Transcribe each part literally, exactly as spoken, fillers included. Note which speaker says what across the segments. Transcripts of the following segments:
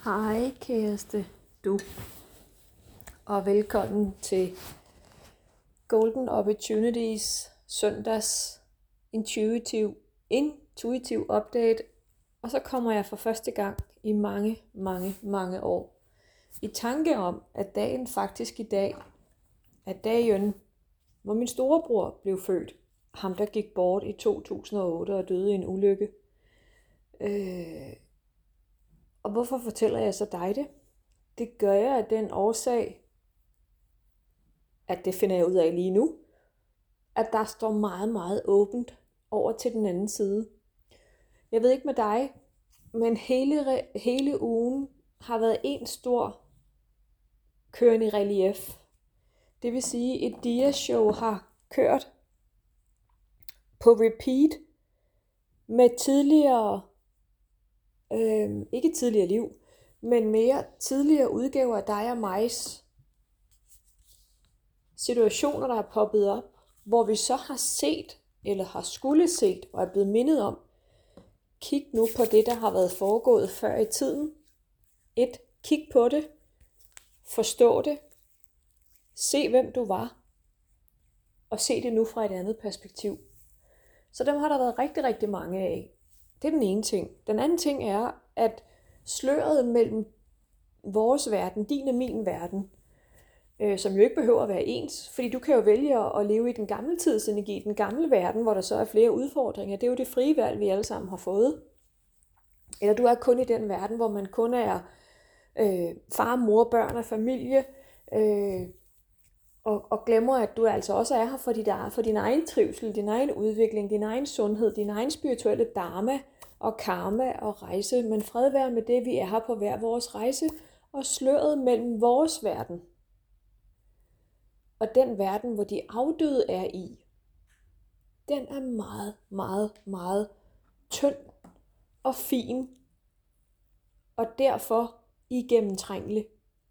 Speaker 1: Hej kæreste du, og velkommen til Golden Opportunities søndags intuitive, intuitive update. Og så kommer jeg for første gang i mange, mange, mange år i tanke om, at dagen faktisk i dag er dagen, hvor min storebror blev født. Ham der gik bort i to tusind og otte og døde i en ulykke. Øh, og hvorfor fortæller jeg så dig det? Det gør jeg af den årsag, at det finder jeg ud af lige nu, at der står meget, meget åbent over til den anden side. Jeg ved ikke med dig, men hele, hele ugen har været en stor kørende relief. Det vil sige, et dia-show har kørt på repeat med tidligere, øh, ikke tidligere liv, men mere tidligere udgaver af dig og migs situationer, der er poppet op, hvor vi så har set, eller har skulle set, og er blevet mindet om, kig nu på det, der har været foregået før i tiden. Et, kig på det, forstå det, se hvem du var, og se det nu fra et andet perspektiv. Så dem har der været rigtig, rigtig mange af. Det er den ene ting. Den anden ting er, at sløret mellem vores verden, din og min verden, øh, som jo ikke behøver at være ens, fordi du kan jo vælge at leve i den gamle tidsenergi, den gamle verden, hvor der så er flere udfordringer. Det er jo det frie valg, vi alle sammen har fået. Eller du er kun i den verden, hvor man kun er øh, far, mor, børn og familie, øh, og, og glemmer, at du altså også er her for, dit, for din egen trivsel, din egen udvikling, din egen sundhed, din egen spirituelle dharma og karma og rejse. Men fred være med det, vi er her på hver vores rejse, og sløret mellem vores verden og den verden, hvor de afdøde er i, den er meget, meget, meget tynd og fin, og derfor igennemtrængelig.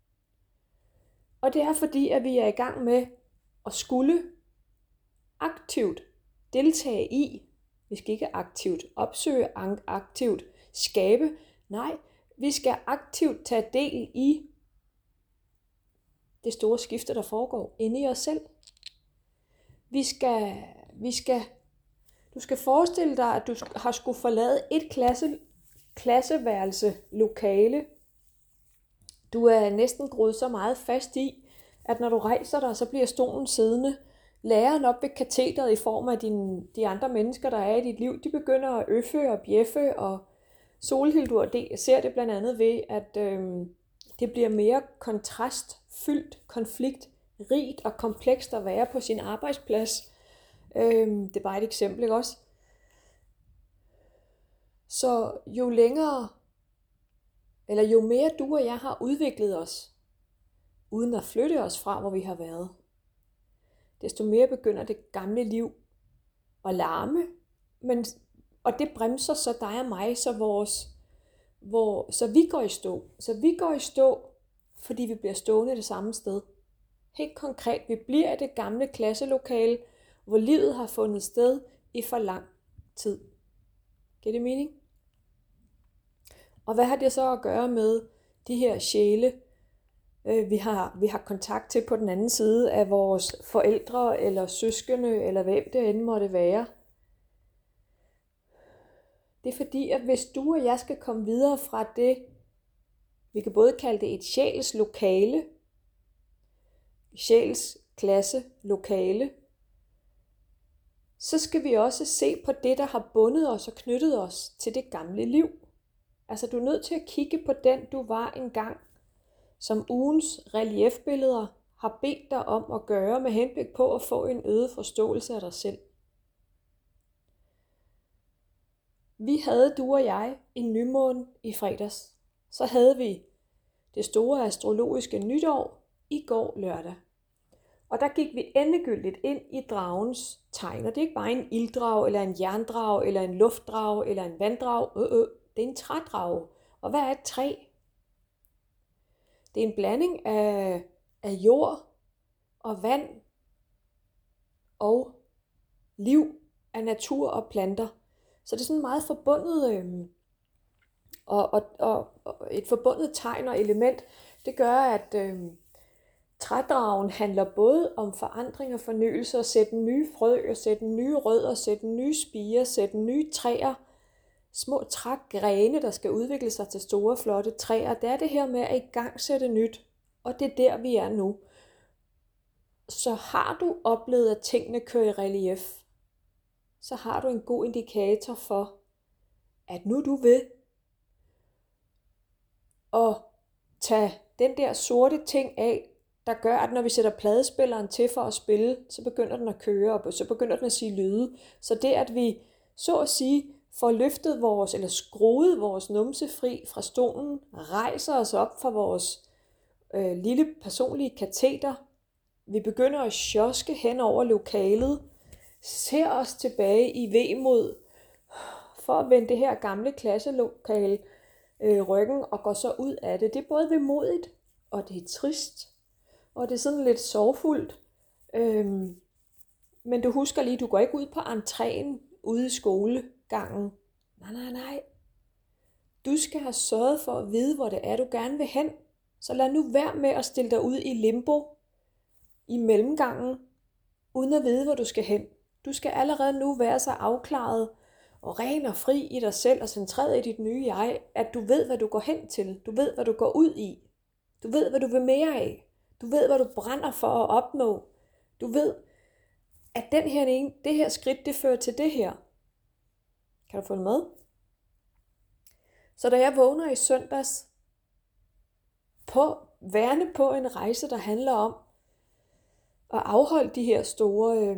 Speaker 1: Og det er fordi, at vi er i gang med at skulle aktivt deltage i, vi skal ikke aktivt opsøge, aktivt skabe, nej, vi skal aktivt tage del i det store skifte, der foregår inde i os selv. Vi skal, vi skal, du skal forestille dig, at du har skulle forlade et klasse, klasseværelse lokale. Du er næsten groet så meget fast i, at når du rejser dig, så bliver stolen siddende. Læreren op ved katedret i form af dine, de andre mennesker, der er i dit liv, de begynder at øffe og bjeffe, og Solhildur ser det blandt andet ved, at øh, det bliver mere kontrastfyldt, konfliktrigt og komplekst at være på sin arbejdsplads. Øh, det er bare et eksempel, ikke også? Så jo længere, eller jo mere du og jeg har udviklet os, uden at flytte os fra, hvor vi har været, desto mere begynder det gamle liv at larme, men, og det bremser så dig og mig, så, vores, hvor, så vi går i stå. Så vi går i stå, fordi vi bliver stående det samme sted. Helt konkret, vi bliver i det gamle klasselokale, hvor livet har fundet sted i for lang tid. Giver det mening? Og hvad har det så at gøre med de her sjæle, vi har, vi har kontakt til på den anden side af vores forældre, eller søskende, eller hvem det end måtte være? Det er fordi, at hvis du og jeg skal komme videre fra det, vi kan både kalde det et sjæls lokale, sjæls klasse lokale, så skal vi også se på det, der har bundet os og knyttet os til det gamle liv. Altså du er nødt til at kigge på den, du var engang, som ugens reliefbilleder har bedt dig om at gøre med henblik på at få en øget forståelse af dig selv. Vi havde, du og jeg, en nymåne i fredags. Så havde vi det store astrologiske nytår i går lørdag. Og der gik vi endegyldigt ind i dragens tegn. Og det er ikke bare en ilddrag, eller en jerndrag, eller en luftdrag, eller en vanddrag. Øh, øh. Det er en trædrage. Og hvad er et træ? Det er en blanding af, af jord og vand og liv af natur og planter. Så det er sådan meget forbundet. Øhm, Og, og, og, og et forbundet tegn og element, det gør, at øh, trædragen handler både om forandring og fornyelse, og sætte nye frø, og sætte nye rødder, sætte nye spirer, sætte nye træer, små trægrene, der skal udvikle sig til store, flotte træer. Det er det her med at i gang sætte nyt, og det er der, vi er nu. Så har du oplevet, at tingene kører i relief, så har du en god indikator for, at nu er du ved at tage den der sorte ting af, der gør, at når vi sætter pladespilleren til for at spille, så begynder den at køre, og så begynder den at sige lyde. Så det, at vi så at sige får løftet vores, eller skruet vores numse fri fra stolen, rejser os op fra vores øh, lille personlige kateter, vi begynder at sjoske hen over lokalet, ser os tilbage i vemod, for at vende det her gamle klasselokale øh, ryggen, og går så ud af det. Det er både vemodigt, og det er trist, og det er sådan lidt sorgfuldt. Øhm, men du husker lige, du går ikke ud på entréen ude i skolegangen. Nej, nej, nej. Du skal have sørget for at vide, hvor det er, du gerne vil hen. Så lad nu være med at stille dig ud i limbo i mellemgangen, uden at vide, hvor du skal hen. Du skal allerede nu være så afklaret og ren og fri i dig selv og centreret i dit nye jeg, at du ved, hvad du går hen til. Du ved, hvad du går ud i. Du ved, hvad du vil mere af. Du ved, hvad du brænder for at opnå. Du ved, at den her, det her skridt, det fører til det her. Kan du følge med? Så da jeg vågner i søndags, på, værende på en rejse, der handler om at afholde de her store, øh,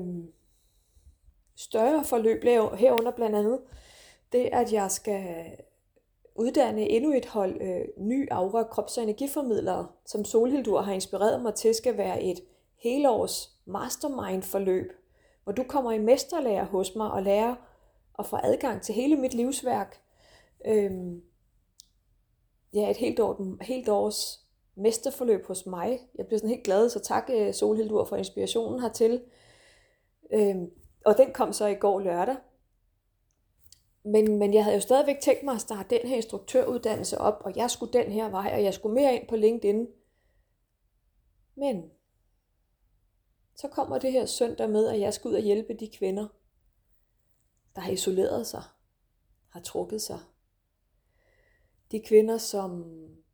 Speaker 1: større forløb, herunder blandt andet det, at jeg skal uddanne endnu et hold øh, ny aura krops- og energiformidlere, som Solhildur har inspireret mig til, skal være et helårs mastermind-forløb, hvor du kommer i mesterlærer hos mig og lærer at få adgang til hele mit livsværk. Øhm, ja, et helt, år, helt års mesterforløb hos mig. Jeg bliver sådan helt glad, så tak Solhildur for inspirationen hertil. Øhm, og den kom så i går lørdag. Men, men jeg havde jo stadigvæk tænkt mig at starte den her instruktøruddannelse op, og jeg skulle den her vej, og jeg skulle mere ind på LinkedIn. Men så kommer det her søndag med, at jeg skal ud og hjælpe de kvinder, der har isoleret sig, har trukket sig. De kvinder, som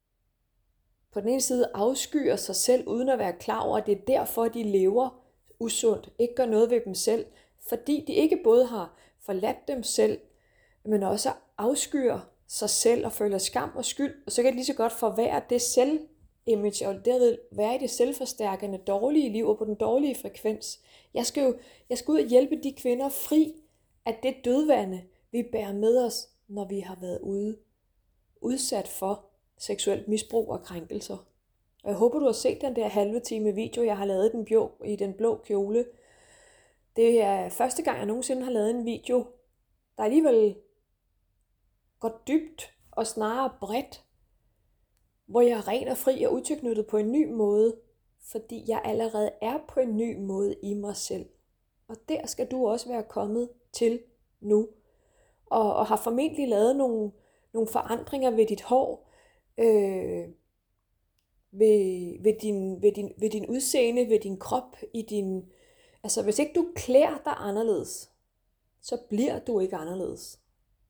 Speaker 1: på den ene side afskyer sig selv, uden at være klar over, at det er derfor, de lever usundt, ikke gør noget ved dem selv, fordi de ikke både har forladt dem selv, men også afskyer sig selv og føler skam og skyld, og så kan det lige så godt forværre det selv-image, og derved være i det selvforstærkende dårlige liv og på den dårlige frekvens. Jeg skal jo jeg skal ud og hjælpe de kvinder fri af det dødvande, vi bærer med os, når vi har været ude, udsat for seksuelt misbrug og krænkelser. Og jeg håber, du har set den der halve time video, jeg har lavet den blå, i den blå kjole. Det er første gang, jeg nogensinde har lavet en video, der alligevel går dybt og snarere bredt, hvor jeg er ren og fri og utilknyttet på en ny måde, fordi jeg allerede er på en ny måde i mig selv. Og der skal du også være kommet til nu, og, og har formentlig lavet nogle, nogle forandringer ved dit hår, øh, ved, ved, din, ved, din, ved din udseende, ved din krop, i din, altså hvis ikke du klæder dig anderledes, så bliver du ikke anderledes.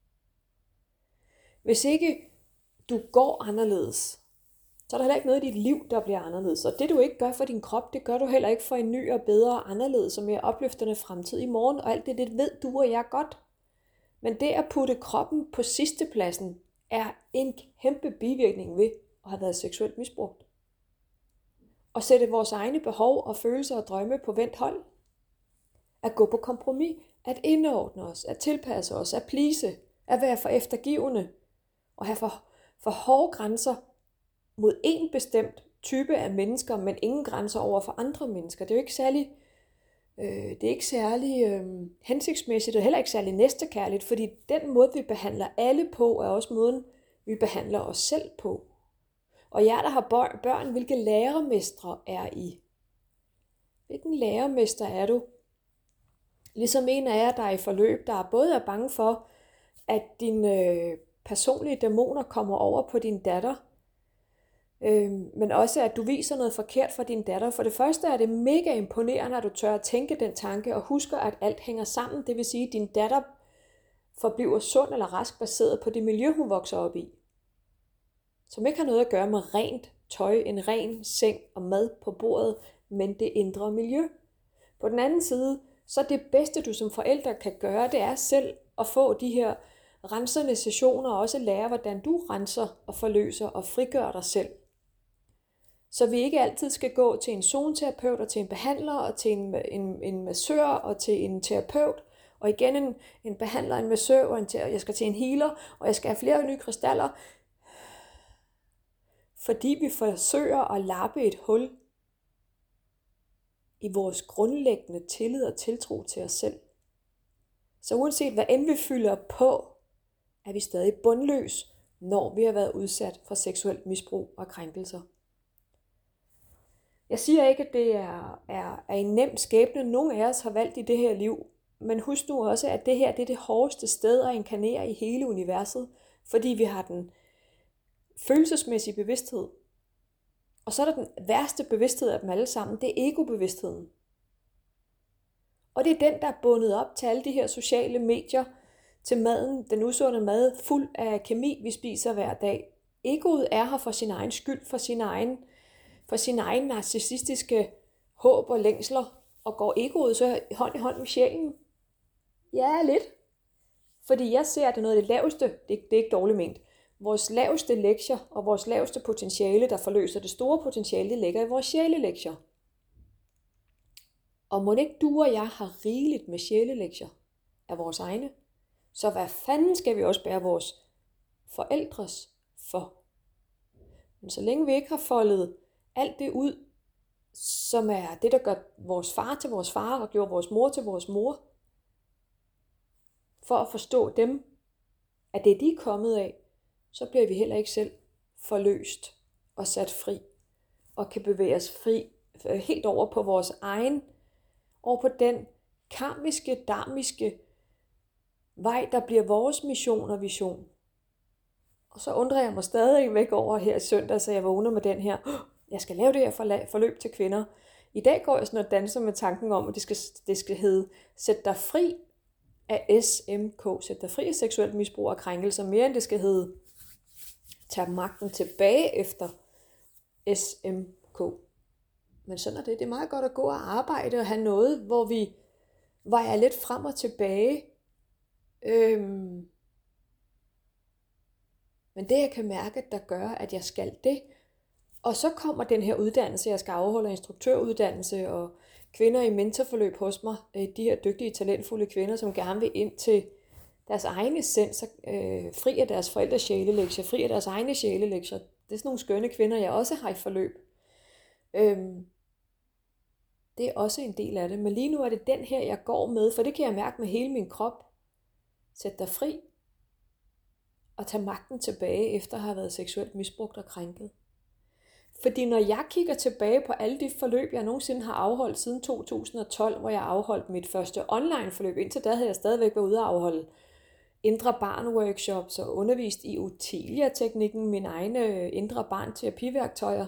Speaker 1: Hvis ikke du går anderledes, så er der heller ikke noget i dit liv, der bliver anderledes. Og det du ikke gør for din krop, det gør du heller ikke for en ny og bedre og anderledes og mere opløftende fremtid i morgen. Og alt det, det ved du og jeg godt. Men det at putte kroppen på sidstepladsen er en kæmpe bivirkning ved at have været seksuelt misbrugt. Og sætte vores egne behov og følelser og drømme på vendt hold. At gå på kompromis, at indordne os, at tilpasse os, at please, at være for eftergivende og have for, for hårde grænser mod en bestemt type af mennesker, men ingen grænser over for andre mennesker. Det er jo ikke særlig, øh, det er ikke særlig øh, hensigtsmæssigt, og heller ikke særlig næstekærligt, fordi den måde, vi behandler alle på, er også måden, vi behandler os selv på. Og jer, der har børn, hvilke lærermestre er I? Hvilken lærermester er du? Ligesom en af jer, der er i forløb, der både er bange for, at din øh, personlige dæmoner kommer over på din datter. Øh, men også at du viser noget forkert for din datter. For det første er det mega imponerende, at du tør at tænke den tanke og husker, at alt hænger sammen. Det vil sige, at din datter forbliver sund eller rask baseret på det miljø, hun vokser op i. Som ikke har noget at gøre med rent tøj, en ren seng og mad på bordet, men det indre miljø. På den anden side, så det bedste du som forældre kan gøre, det er selv at få de her rensende sessioner og også lære, hvordan du renser og forløser og frigør dig selv. Så vi ikke altid skal gå til en zoneterapeut og til en behandler og til en, en, en massør og til en terapeut, og igen en, en behandler, en massør, og en, jeg skal til en healer, og jeg skal have flere nye krystaller, fordi vi forsøger at lappe et hul i vores grundlæggende tillid og tiltro til os selv. Så uanset hvad end vi fylder på, er vi stadig bundløs, når vi har været udsat for seksuelt misbrug og krænkelser. Jeg siger ikke, at det er, er, er en nem skæbne, nogen af os har valgt i det her liv, men husk nu også, at det her det er det hårdeste sted at inkarnere i hele universet, fordi vi har den følelsesmæssige bevidsthed. Og så er der den værste bevidsthed af dem alle sammen, det er egobevidstheden. Og det er den, der er bundet op til alle de her sociale medier, til maden, den usunde mad, fuld af kemi, vi spiser hver dag. Egoet er her for sin egen skyld, for sin egen, for sin egen narcissistiske håb og længsler, og går egoet så hånd i hånd med sjælen? Ja, lidt. Fordi jeg ser, at det er noget af det laveste, det er, det er ikke dårligt ment, vores laveste lektier og vores laveste potentiale, der forløser det store potentiale, det ligger i vores sjælelektier. Og må ikke du og jeg har rigeligt med sjælelektier af vores egne, så hvad fanden skal vi også bære vores forældres for? Men så længe vi ikke har foldet alt det ud, som er det, der gør vores far til vores far og gjorde vores mor til vores mor, for at forstå dem, at det de er kommet af, så bliver vi heller ikke selv forløst og sat fri, og kan bevæge os fri helt over på vores egen, over på den karmiske, dharmiske vej, der bliver vores mission og vision. Og så undrer jeg mig stadig væk over her i søndag, så jeg vågner med den her, jeg skal lave det her forløb til kvinder. I dag går jeg sådan og danser med tanken om, at det skal, det skal hedde, sæt dig fri af S M K, sæt dig fri af seksuelt misbrug og krænkelser, mere end det skal hedde, tag magten tilbage efter S M K. Men sådan er det. Det er meget godt at gå og arbejde og have noget, hvor vi vejer lidt frem og tilbage. Øhm. Men det jeg kan mærke, der gør, at jeg skal det. Og så kommer den her uddannelse, jeg skal afholde instruktøruddannelse og kvinder i mentorforløb hos mig. De her dygtige, talentfulde kvinder, som gerne vil ind til deres egne essens, øh, fri af deres forældres sjælelektier, fri af deres egne sjælelektier. Det er sådan nogle skønne kvinder, jeg også har i forløb. Øhm. Det er også en del af det. Men lige nu er det den her, jeg går med, for det kan jeg mærke med hele min krop. Sæt dig fri og tag magten tilbage, efter at have været seksuelt misbrugt og krænket. Fordi når jeg kigger tilbage på alle de forløb, jeg nogensinde har afholdt siden to tusind og tolv, hvor jeg afholdt mit første online forløb, indtil da havde jeg stadigvæk været ude at afholde indre barn workshops og undervist i Utilia-teknikken, min egne indre barn terapiværktøjer.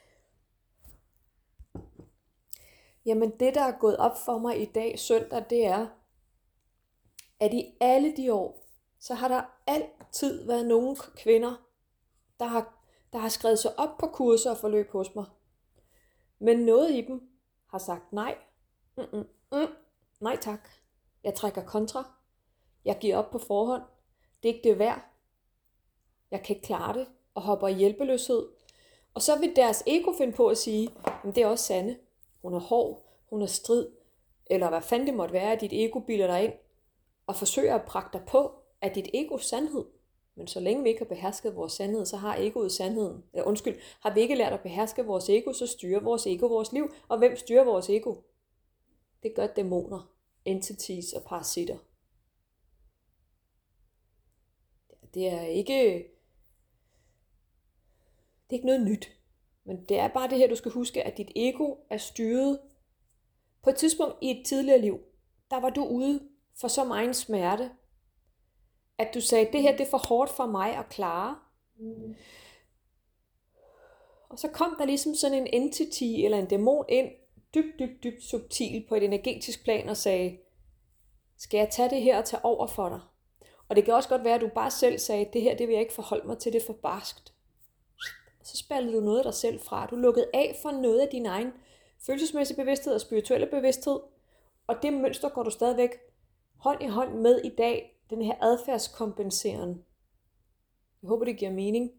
Speaker 1: Jamen det, der er gået op for mig i dag søndag, det er, at i alle de år, så har der altid været nogle kvinder, der har, der har skrevet sig op på kurser og forløb hos mig. Men noget i dem har sagt nej. Mm-mm, mm, nej tak. Jeg trækker kontra. Jeg giver op på forhånd. Det er ikke det værd. Jeg kan ikke klare det. Og hopper i hjælpeløshed. Og så vil deres ego finde på at sige, men det er også Sanne. Hun er hård, hun er strid, eller hvad fanden det måtte være, at dit ego bilder dig ind, og forsøger at prakke dig på, at dit egos sandhed. Men så længe vi ikke har behersket vores sandhed, så har egoet sandheden. Ja, undskyld, har vi ikke lært at beherske vores ego, så styrer vores ego vores liv. Og hvem styrer vores ego? Det gør dæmoner, entities og parasitter. Det er ikke, det er ikke noget nyt. Men det er bare det her, du skal huske, at dit ego er styret. På et tidspunkt i et tidligere liv, der var du ude for så meget smerte, at du sagde, det her det er for hårdt for mig at klare. Mm. Og så kom der ligesom sådan en entity eller en dæmon ind, dybt, dybt, dybt subtil på et energetisk plan og sagde, skal jeg tage det her og tage over for dig? Og det kan også godt være, at du bare selv sagde, det her det vil jeg ikke forholde mig til, det er for barskt. Og så spallede du noget af dig selv fra. Du lukkede af for noget af din egen følelsesmæssige bevidsthed og spirituelle bevidsthed. Og det mønster går du stadigvæk hånd i hånd med i dag, den her adfærdskompenserende. Jeg håber, det giver mening.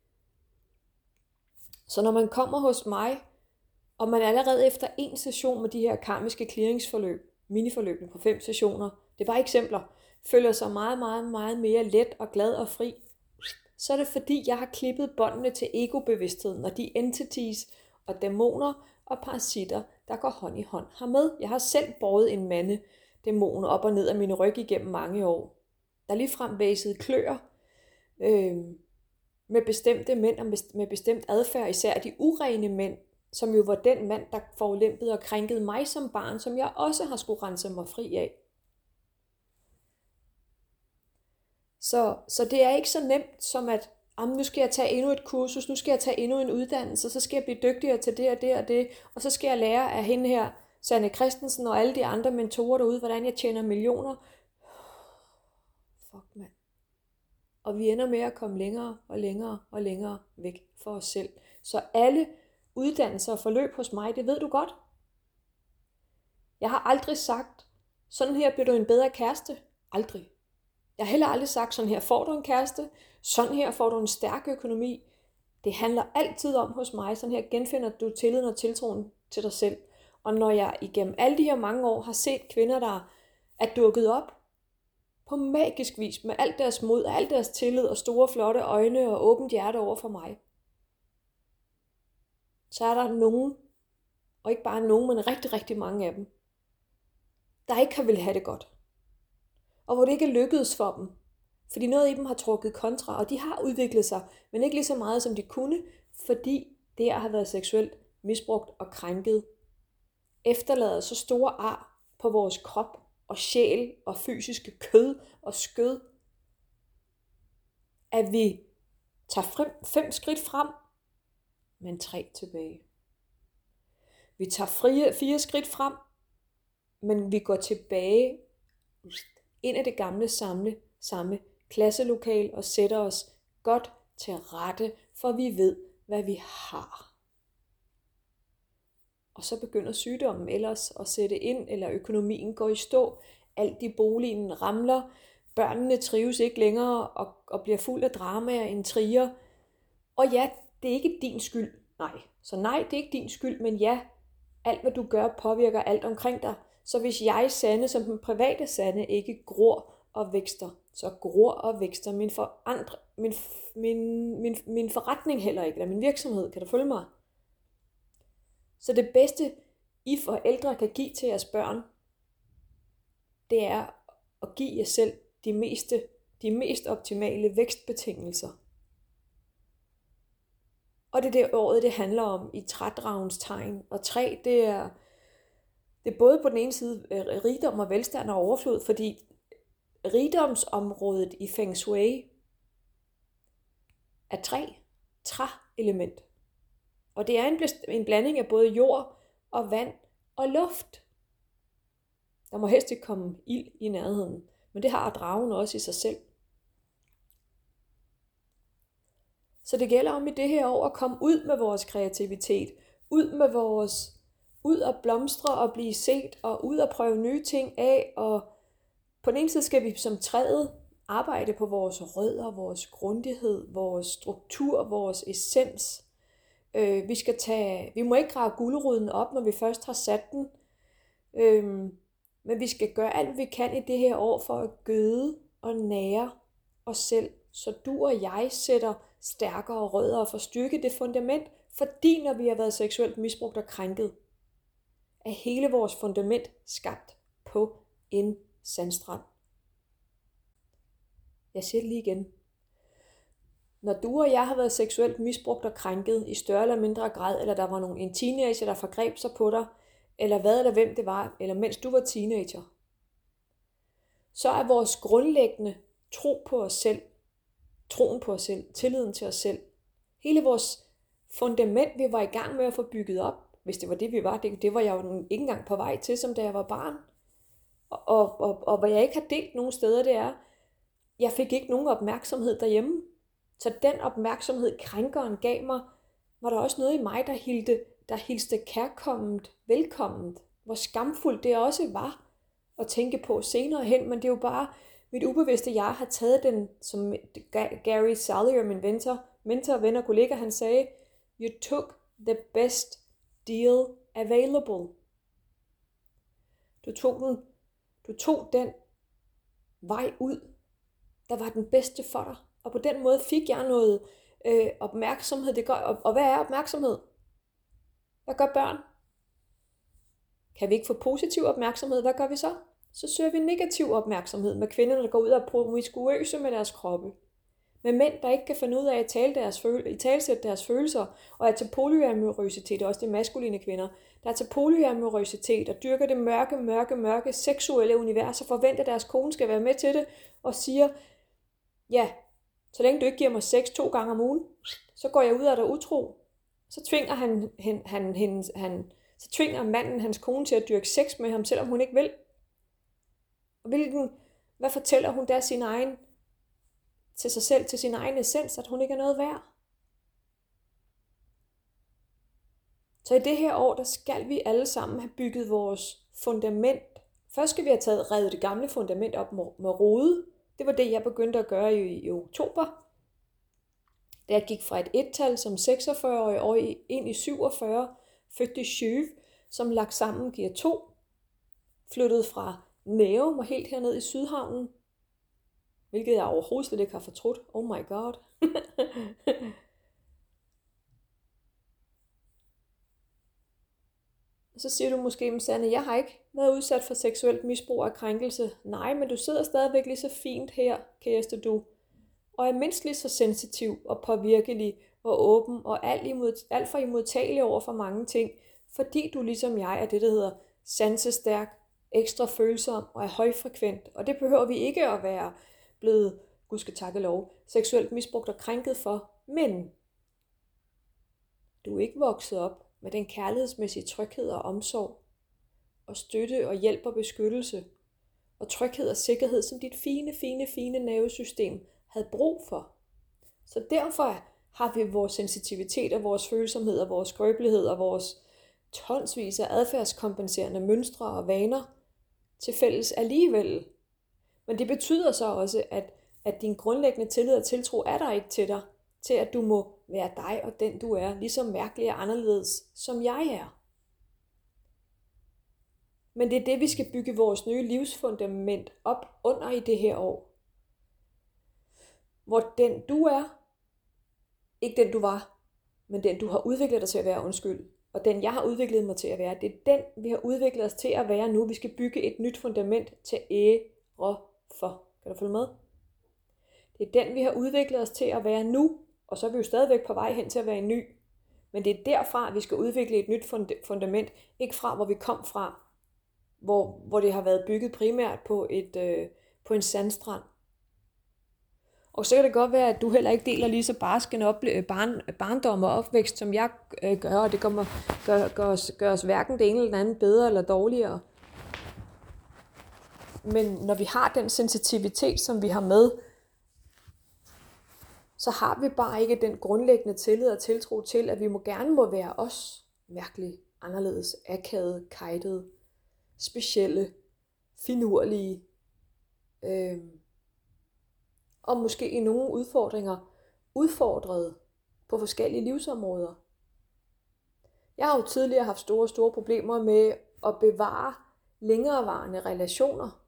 Speaker 1: Så når man kommer hos mig, og man allerede efter en session med de her karmiske clearingsforløb, miniforløbene på fem sessioner, det er bare eksempler, føler sig meget, meget, meget mere let og glad og fri, så er det fordi, jeg har klippet båndene til egobevidstheden, og de entities og dæmoner og parasitter, der går hånd i hånd har med. Jeg har selv båret en mande dæmon op og ned af min ryg igennem mange år. Der er ligefrem væset kløer øh, med bestemte mænd og med bestemt adfærd, især de urene mænd, som jo var den mand, der forulempede og krænkede mig som barn, som jeg også har skulle rense mig fri af. Så, så det er ikke så nemt som at, nu skal jeg tage endnu et kursus, nu skal jeg tage endnu en uddannelse, så skal jeg blive dygtigere til det og det og det, og så skal jeg lære af hende her, Sanne Christensen og alle de andre mentorer derude, hvordan jeg tjener millioner. Fuck mand. Og vi ender med at komme længere og længere og længere væk for os selv. Så alle uddannelser og forløb hos mig, det ved du godt. Jeg har aldrig sagt, sådan her bliver du en bedre kæreste. Aldrig. Jeg har heller aldrig sagt, sådan her får du en kæreste, sådan her får du en stærk økonomi. Det handler altid om hos mig, sådan her genfinder du tilliden og tiltroen til dig selv. Og når jeg igennem alle de her mange år har set kvinder, der er dukket op på magisk vis med alt deres mod, alt deres tillid og store flotte øjne og åbent hjerte over for mig, så er der nogen, og ikke bare nogen, men rigtig, rigtig mange af dem, der ikke har vil have det godt. Og hvor det ikke er lykkedes for dem. Fordi noget i dem har trukket kontra, og de har udviklet sig, men ikke lige så meget, som de kunne, fordi det at have været seksuelt misbrugt og krænket, efterlader så store ar på vores krop og sjæl og fysiske kød og skød, at vi tager frem, fem skridt frem, men tre tilbage. Vi tager fire, fire skridt frem, men vi går tilbage ind i det gamle samle, samme klasselokal og sætter os godt til rette, for vi ved, hvad vi har. Og så begynder sygdommen ellers at sætte ind, eller økonomien går i stå, alt i boligen ramler, børnene trives ikke længere og, og bliver fuld af dramaer, intriger. Og ja, det er ikke din skyld. Nej. Så nej, det er ikke din skyld, men ja, alt hvad du gør påvirker alt omkring dig. Så hvis jeg, Sanne, som den private Sanne, ikke gror og vækster, så gror og vækster min, forandre, min, min, min, min forretning heller ikke, eller min virksomhed. Kan du følge mig? Så det bedste, I forældre kan give til jeres børn, det er at give jer selv de, meste, de mest optimale vækstbetingelser. Og det er det året, det handler om i trædragens tegn. Og træ, det er, det er både på den ene side rigdom og velstand og overflod, fordi rigdomsområdet i Feng Shui er træ, træelement. Og det er en, en blanding af både jord og vand og luft. Der må helst ikke komme ild i nærheden, men det har dragen også i sig selv. Så det gælder om i det her år at komme ud med vores kreativitet, ud med vores, ud at blomstre og blive set, og ud at prøve nye ting af, og på den ene side skal vi som træet arbejde på vores rødder, vores grundighed, vores struktur, vores essens. Øh, vi skal tage, vi må ikke grave guleroden op, når vi først har sat den, øh, men vi skal gøre alt, hvad vi kan i det her år for at gøde og nære os selv, så du og jeg sætter stærkere rødder og får styrket det fundament, fordi når vi har været seksuelt misbrugt og krænket, er hele vores fundament skabt på en sandstrand. Jeg siger det lige igen. Når du og jeg har været seksuelt misbrugt og krænket i større eller mindre grad, eller der var nogen, en teenager, der forgreb sig på dig, eller hvad eller hvem det var, eller mens du var teenager, så er vores grundlæggende tro på os selv, troen på os selv, tilliden til os selv. Hele vores fundament, vi var i gang med at få bygget op, hvis det var det, vi var, det, det var jeg jo ikke engang på vej til, som da jeg var barn. Og, og, og, og hvad jeg ikke har delt nogen steder, det er, jeg fik ikke nogen opmærksomhed derhjemme. Så den opmærksomhed, krænkeren gav mig, var der også noget i mig, der hilste, der hilste kærkomment, velkomment. Hvor skamfuldt det også var at tænke på senere hen, men det er jo bare mit ubevidste jeg har taget den, som Gary Salyer, min mentor, mentor, ven og kollega, han sagde, you took the best deal available. Du tog den, du tog den vej ud, der var den bedste for dig. Og på den måde fik jeg noget øh, opmærksomhed. Det gør, og, og hvad er opmærksomhed? Hvad gør børn? Kan vi ikke få positiv opmærksomhed? Hvad gør vi så? Så søger vi negativ opmærksomhed med kvinder, der går ud og er promiskuøse med deres kroppe. Med mænd, der ikke kan finde ud af at tale deres føle, talsætte deres følelser, og er til polyamorøsitet, også de maskuline kvinder, der er til polyamorøsitet og dyrker det mørke, mørke, mørke seksuelle univers og forventer, at deres kone skal være med til det, og siger, ja, så længe du ikke giver mig sex to gange om ugen, så går jeg ud af dig utro. Så tvinger han, han, han, han, han så tvinger manden hans kone til at dyrke sex med ham, selvom hun ikke vil. Og hvilken, hvad fortæller hun der sin egen, til sig selv, til sin egen essens, at hun ikke er noget værd? Så i det her år, der skal vi alle sammen have bygget vores fundament. Først skal vi have taget revet det gamle fundament op med, med rode. Det var det, jeg begyndte at gøre i, i oktober. Da jeg gik fra et et-tal som seksogfyrre-årig og ind i syvogfyrre, født i syv, som lagt sammen giver to. Flyttede fra Nærum og helt herned i Sydhavnen, hvilket jeg overhovedet slet ikke har fortrudt. Oh my god. Så siger du måske, Sanne, jeg har ikke været udsat for seksuelt misbrug og krænkelse. Nej, men du sidder stadigvæk lige så fint her, kæreste du, og er mindst lige så sensitiv og påvirkelig og åben og alt, imod, alt for imodtagelig over for mange ting, fordi du ligesom jeg er det, der hedder sansestærk, ekstra følsom og er højfrekvent. Og det behøver vi ikke at være blevet, gud skal takke lov, seksuelt misbrugt og krænket for. Men du er ikke vokset op med den kærlighedsmæssige tryghed og omsorg, og støtte og hjælp og beskyttelse, og tryghed og sikkerhed, som dit fine, fine, fine nervesystem havde brug for. Så derfor har vi vores sensitivitet og vores følsomhed og vores skrøbelighed og vores tonsvis af adfærdskompenserende mønstre og vaner til fælles alligevel. Men det betyder så også, at, at din grundlæggende tillid og tiltro er der ikke til dig, til at du må være dig og den du er, ligesom mærkelig og anderledes, som jeg er. Men det er det, vi skal bygge vores nye livsfundament op under i det her år. Hvor den du er, ikke den du var, men den du har udviklet dig til at være, undskyld, og den jeg har udviklet mig til at være, det er den, vi har udviklet os til at være nu. Vi skal bygge et nyt fundament til ære for. Kan du følge med? Det er den, vi har udviklet os til at være nu, og så er vi jo stadigvæk på vej hen til at være en ny. Men det er derfra, vi skal udvikle et nyt fundament, ikke fra, hvor vi kom fra, hvor, hvor det har været bygget primært på, et, øh, på en sandstrand. Og så kan det godt være, at du heller ikke deler lige så barsken ople- barn, barndom og opvækst, som jeg øh, gør, og det kommer, gør, gør, os, gør os hverken det ene eller det andet bedre eller dårligere. Men når vi har den sensitivitet, som vi har med, så har vi bare ikke den grundlæggende tillid og tiltro til, at vi må gerne må være os mærkeligt, anderledes, akavet, kajtet, specielle, finurlige, øh, og måske i nogle udfordringer udfordret på forskellige livsområder. Jeg har jo tidligere haft store, store problemer med at bevare længerevarende relationer.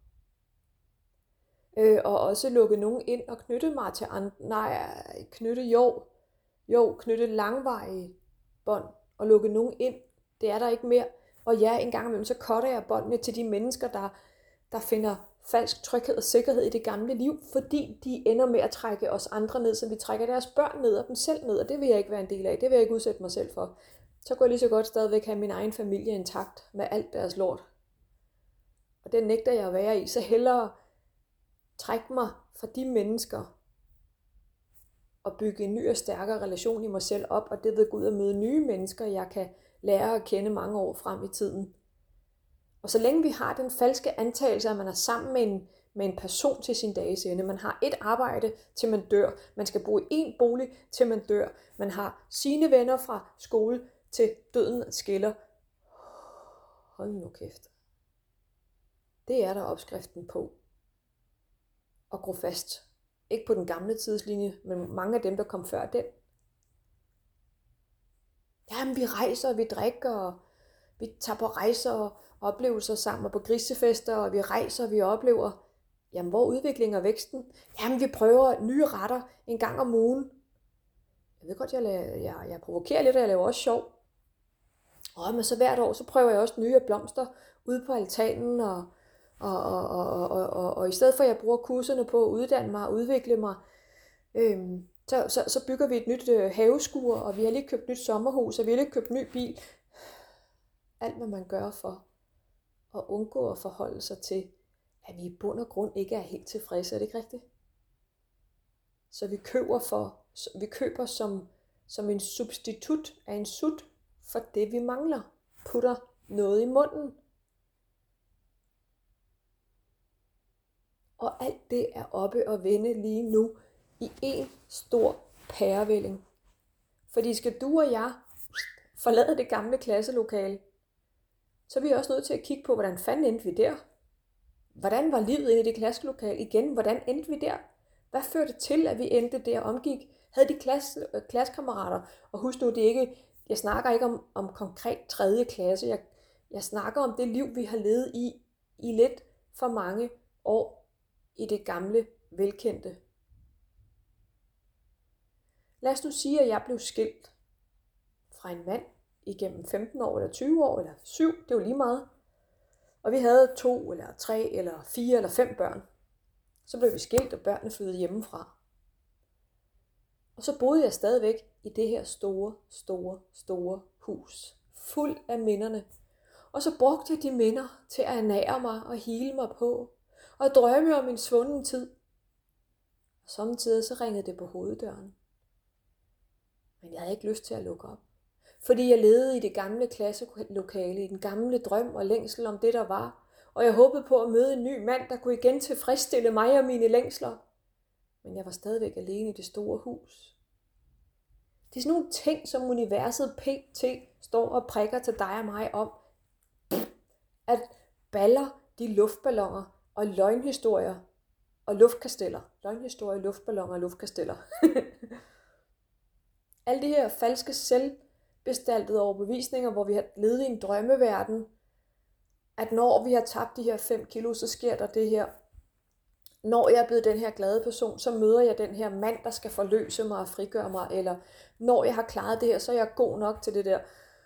Speaker 1: Øh, og også lukke nogen ind og knytte mig til andre. Nej, knytte jo. Jo, knytte langvarige bånd og lukke nogen ind. Det er der ikke mere. Og ja, en gang imellem så cutter jeg båndene til de mennesker, der, der finder falsk tryghed og sikkerhed i det gamle liv, fordi de ender med at trække os andre ned, så vi trækker deres børn ned og dem selv ned, og det vil jeg ikke være en del af. Det vil jeg ikke udsætte mig selv for. Så kunne jeg lige så godt stadigvæk have min egen familie intakt med alt deres lort. Og det nægter jeg at være i, så hellere trække mig fra de mennesker, og bygge en ny og stærkere relation i mig selv op, og det ved Gud at møde nye mennesker, jeg kan lære at kende mange år frem i tiden. Og så længe vi har den falske antagelse, at man er sammen med en, med en person til sin dages ende, man har et arbejde til man dør, man skal bo i en bolig til man dør, man har sine venner fra skole til døden skiller. Hold nu kæft. Det er der opskriften på at gro fast. Ikke på den gamle tidslinje, men mange af dem, der kom før den. Jamen, vi rejser, og vi drikker, og vi tager på rejser og oplevelser sammen, og på grisefester, og vi rejser, og vi oplever. Jamen, hvor er udviklingen og væksten? Jamen, vi prøver nye retter en gang om ugen. Jeg ved godt, jeg, laver, jeg, jeg provokerer lidt, og jeg laver også sjov. Og men så hvert år, så prøver jeg også nye blomster ude på altanen, og Og, og, og, og, og, og i stedet for at jeg bruger kurserne på at uddanne mig og udvikle mig, øhm, så, så, så bygger vi et nyt øh, haveskur, og vi har lige købt nyt sommerhus, og vi har lige købt ny bil. Alt hvad man gør for at undgå at forholde sig til, at vi i bund og grund ikke er helt tilfredse, er det ikke rigtigt? Så vi køber, for, vi køber som, som en substitut af en sut for det vi mangler. Putter noget i munden. Og alt det er oppe og vende lige nu i en stor pærevælling. Fordi skal du og jeg forlade det gamle klasselokale, så er vi også nødt til at kigge på, hvordan fanden endte vi der? Hvordan var livet inde i det klasselokale igen? Hvordan endte vi der? Hvad førte til, at vi endte der omgik? Havde de klasse, øh, klassekammerater? Og husk nu, det er ikke, jeg snakker ikke om, om konkret tredje klasse. Jeg, jeg snakker om det liv, vi har levet i, i lidt for mange år. I det gamle, velkendte. Lad os nu sige, at jeg blev skilt fra en mand igennem femten år, eller tyve år, eller syv, det var lige meget. Og vi havde to, eller tre, eller fire, eller fem børn. Så blev vi skilt, og børnene flyttede hjemmefra. Og så boede jeg stadigvæk i det her store, store, store hus. Fuld af minderne. Og så brugte jeg de minder til at ernære mig og hele mig på. Og drømme om en svunden tid. Og samtidig så ringede det på hoveddøren. Men jeg havde ikke lyst til at lukke op. Fordi jeg levede i det gamle klasselokale, i den gamle drøm og længsel om det, der var. Og jeg håbede på at møde en ny mand, der kunne igen tilfredsstille mig og mine længsler. Men jeg var stadigvæk alene i det store hus. Det er sådan nogle ting, som universet pt. Står og prikker til dig og mig om. At baller de luftballoner og løgnhistorier og luftkasteller. Løgnhistorier, luftballoner og luftkasteller. Alle de her falske selvbestaltede overbevisninger, hvor vi har levet i en drømmeverden, at når vi har tabt de her fem kilo, så sker der det her. Når jeg er blevet den her glade person, så møder jeg den her mand, der skal forløse mig og frigøre mig. Eller når jeg har klaret det her, så er jeg god nok til det der.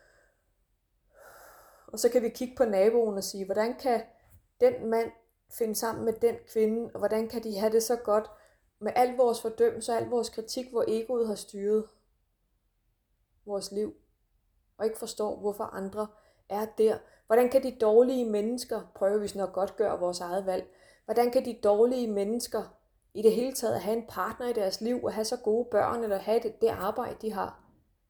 Speaker 1: Og så kan vi kigge på naboen og sige, hvordan kan den mand finde sammen med den kvinde, og hvordan kan de have det så godt med al vores fordømmelse og al vores kritik, hvor egoet har styret vores liv, og ikke forstår, hvorfor andre er der. Hvordan kan de dårlige mennesker, prøve vi sådan at godt gøre vores eget valg, hvordan kan de dårlige mennesker i det hele taget have en partner i deres liv, og have så gode børn, eller have det, det arbejde, de har?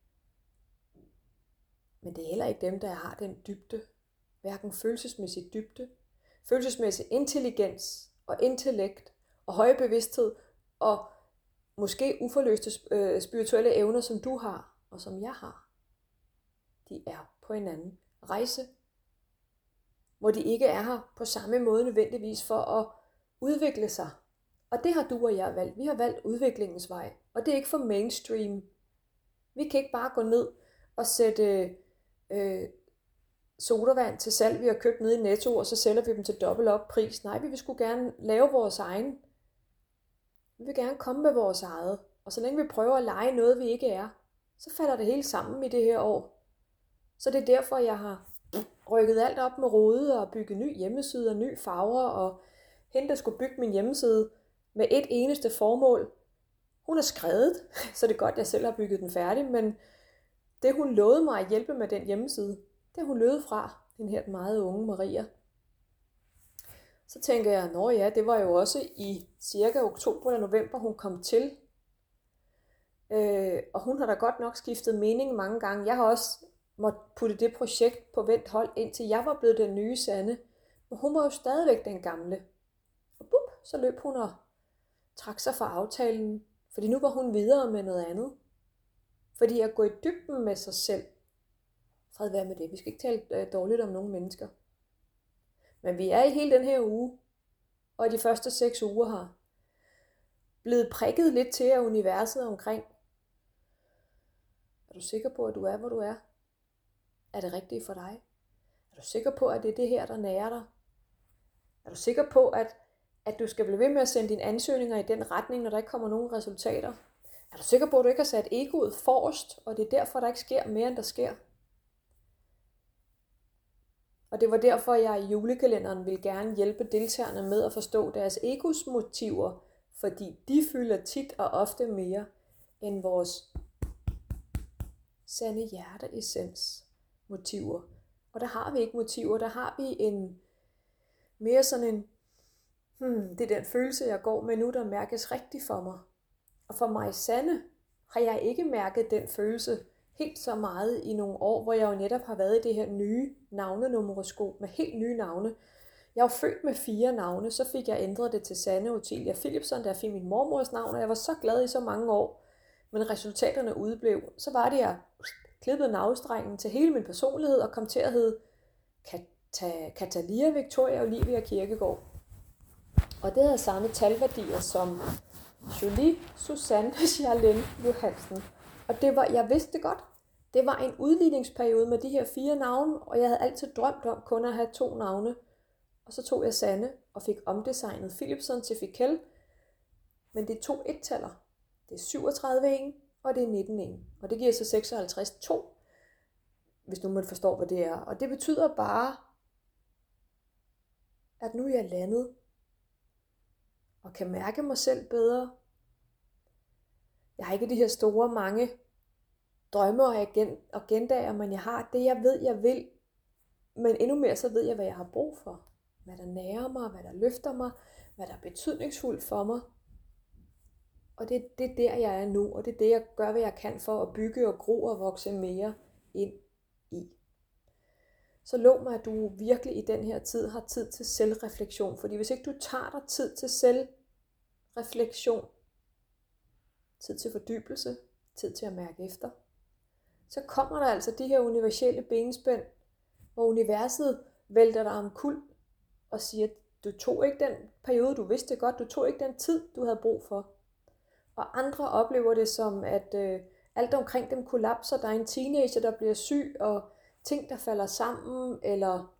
Speaker 1: Men det er heller ikke dem, der har den dybde, hverken følelsesmæssig dybde, følelsesmæssig intelligens og intellekt og høj bevidsthed og måske uforløste øh, spirituelle evner, som du har og som jeg har. De er på en anden rejse, hvor de ikke er her på samme måde nødvendigvis for at udvikle sig. Og det har du og jeg valgt. Vi har valgt udviklingens vej, og det er ikke for mainstream. Vi kan ikke bare gå ned og sætte øh, sodavand til salg, vi har købt nede i Netto, og så sælger vi dem til dobbelt op pris. Nej, vi vil sgu gerne lave vores egen. Vi vil gerne komme med vores eget. Og så længe vi prøver at lege noget, vi ikke er, så falder det hele sammen i det her år. Så det er derfor, jeg har rykket alt op med rode og bygget ny hjemmeside og ny farver, og hende, der skulle bygge min hjemmeside med et eneste formål, hun er skrevet, så det er godt, jeg selv har bygget den færdig, men det hun lovede mig at hjælpe med den hjemmeside, det hun lød fra, den her meget unge Maria. Så tænker jeg, nå ja, det var jo også i cirka oktober eller november, hun kom til. Øh, og hun har da godt nok skiftet mening mange gange. Jeg har også måttet putte det projekt på vent hold, indtil jeg var blevet den nye Sanne. Men hun var jo stadigvæk den gamle. Og bup, så løb hun og trak sig fra aftalen. Fordi nu var hun videre med noget andet. Fordi at gå i dybden med sig selv. Fred være med det. Vi skal ikke tale dårligt om nogen mennesker. Men vi er i hele den her uge. Og de første seks uger har blevet prikket lidt til af universet omkring. Er du sikker på, at du er, hvor du er? Er det rigtigt for dig? Er du sikker på, at det er det her, der nærer dig? Er du sikker på, at, at du skal blive ved med at sende dine ansøgninger i den retning, når der ikke kommer nogen resultater? Er du sikker på, at du ikke har sat egoet forrest, og det er derfor, der ikke sker mere, end der sker? Og det var derfor, jeg i julekalenderen ville gerne hjælpe deltagerne med at forstå deres egos motiver, fordi de fylder tit og ofte mere end vores sande hjerteessens motiver. Og der har vi ikke motiver, der har vi en mere sådan en, hmm, det er den følelse, jeg går med nu, der mærkes rigtigt for mig. Og for mig Sanne har jeg ikke mærket den følelse helt så meget i nogle år, hvor jeg jo netop har været i det her nye navnenumeroskop med helt nye navne. Jeg var født med fire navne, så fik jeg ændret det til Sanne Ottilia Philipson, da jeg fik min mormors navn, og jeg var så glad i så mange år. Men resultaterne udeblev. Så var det, jeg klippede navnestrengen til hele min personlighed og kom til at hedde Katalia Victoria Olivia Kirkegaard. Og det havde samme talværdier som Julie Susanne Charlene Johansen. Og det var, jeg vidste det godt. Det var en udligningsperiode med de her fire navne, og jeg havde altid drømt om kun at have to navne. Og så tog jeg Sanne og fik omdesignet Philipson til Fikel. Men det er to et-taller. Det er syvogtredive en, og det er nitten en. Og det giver så seksoghalvtreds to, hvis nu man forstår, hvad det er. Og det betyder bare, at nu er jeg landet og kan mærke mig selv bedre. Jeg har ikke de her store mange drømme og agendaer, men jeg har det, jeg ved, jeg vil. Men endnu mere, så ved jeg, hvad jeg har brug for. Hvad der nærer mig, hvad der løfter mig, hvad der er betydningsfuldt for mig. Og det, det er der, jeg er nu, og det er det, jeg gør, hvad jeg kan for at bygge og gro og vokse mere ind i. Så lov mig, at du virkelig i den her tid har tid til selvreflektion. Fordi hvis ikke du tager dig tid til selvreflektion, tid til fordybelse, tid til at mærke efter, så kommer der altså de her universelle benspænd, hvor universet vælter dig omkuld og siger, du tog ikke den periode, du vidste godt, du tog ikke den tid, du havde brug for. Og andre oplever det som, at øh, alt omkring dem kollapser. Der er en teenager, der bliver syg, og ting, der falder sammen, eller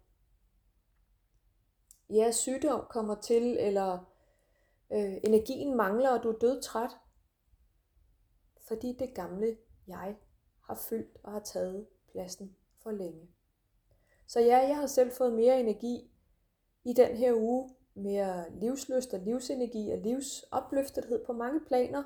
Speaker 1: ja, sygdom kommer til, eller øh, energien mangler, og du er dødtræt. Fordi det gamle jeg har fyldt og har taget pladsen for længe. Så ja, jeg har selv fået mere energi i den her uge, mere livslyst og livsenergi og livsopløftethed på mange planer.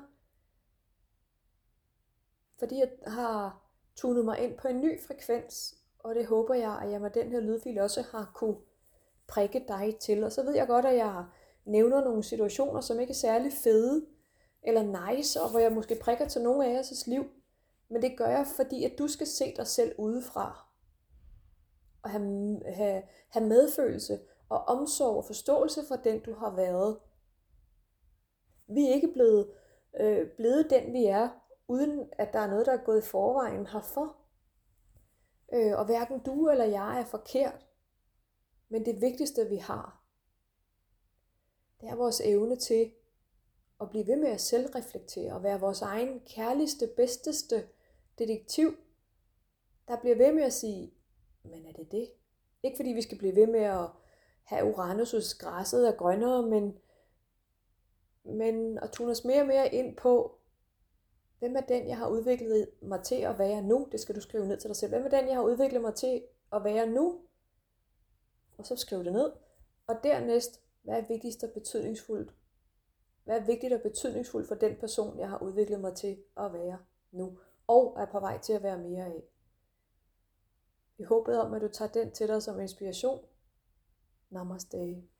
Speaker 1: Fordi jeg har tunet mig ind på en ny frekvens, og det håber jeg, at jeg med den her lydfil også har kunne prikke dig til. Og så ved jeg godt, at jeg nævner nogle situationer, som ikke er særlig fede eller nice, og hvor jeg måske prikker til nogle af jeres liv. Men det gør jeg, fordi at du skal se dig selv udefra. Og have, have, have medfølelse og omsorg og forståelse for den, du har været. Vi er ikke blevet, øh, blevet den, vi er, uden at der er noget, der er gået i forvejen herfor. Øh, og hverken du eller jeg er forkert. Men det vigtigste, vi har, det er vores evne til at blive ved med at selvreflektere og være vores egen kærligste, bedsteste detektiv, der bliver ved med at sige, men er det det? Ikke fordi vi skal blive ved med at have Uranus' græsset er grønnere, men, men at tune os mere og mere ind på, hvem er den, jeg har udviklet mig til at være nu? Det skal du skrive ned til dig selv. Hvem er den, jeg har udviklet mig til at være nu? Og så skriv det ned. Og dernæst, hvad er vigtigst og betydningsfuldt? Hvad er vigtigt og betydningsfuldt for den person, jeg har udviklet mig til at være nu? Og er på vej til at være mere af. Vi håber om, at du tager den til dig som inspiration. Namaste.